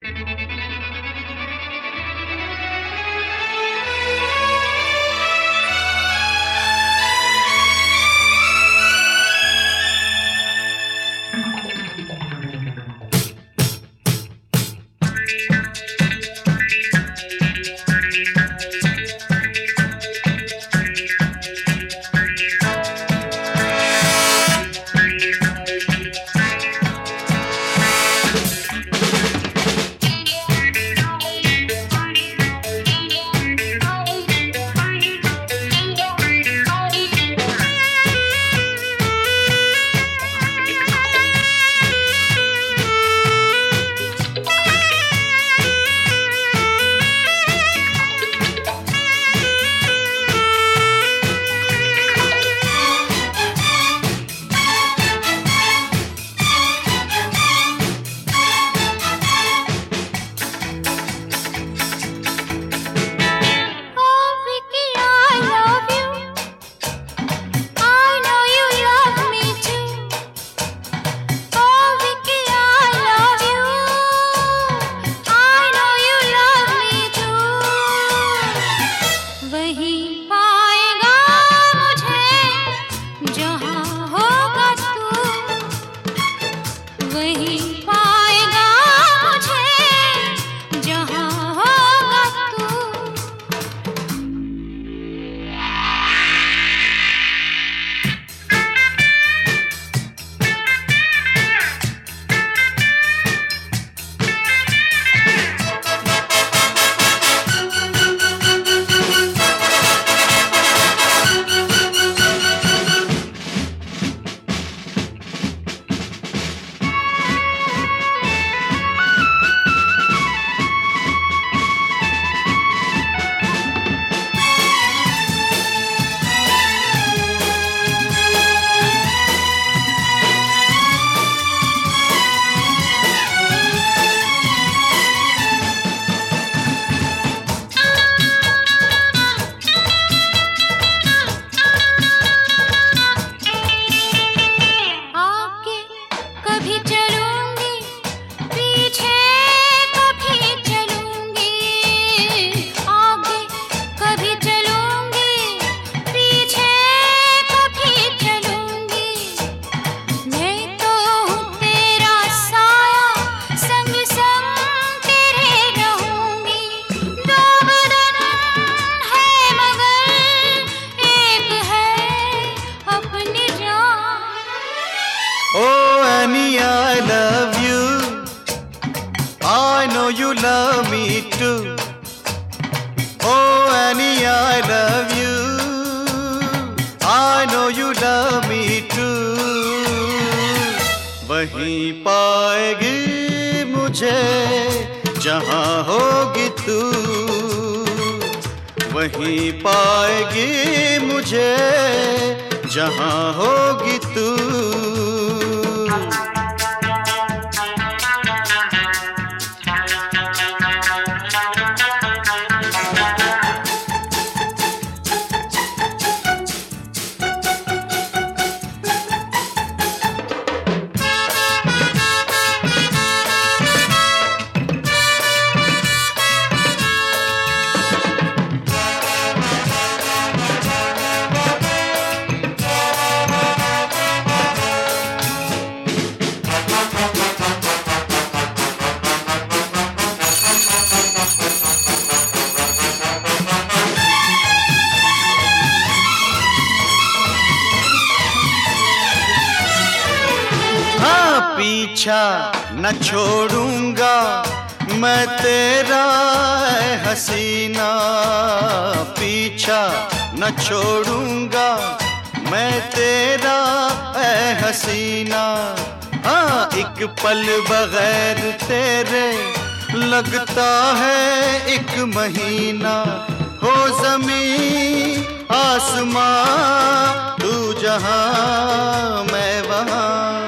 You love me too. Oh Annie, I love you. I know you love me too. वहीं पाएगी मुझे जहाँ होगी तू. वहीं पाएगी मुझे जहाँ होगी तू. पीछा न छोड़ूंगा मैं तेरा ऐ हसीना. पीछा न छोड़ूंगा मैं तेरा ऐ हसीना. हाँ एक पल बगैर तेरे लगता है एक महीना. हो ज़मीं आसमां तू जहाँ मैं वहाँ.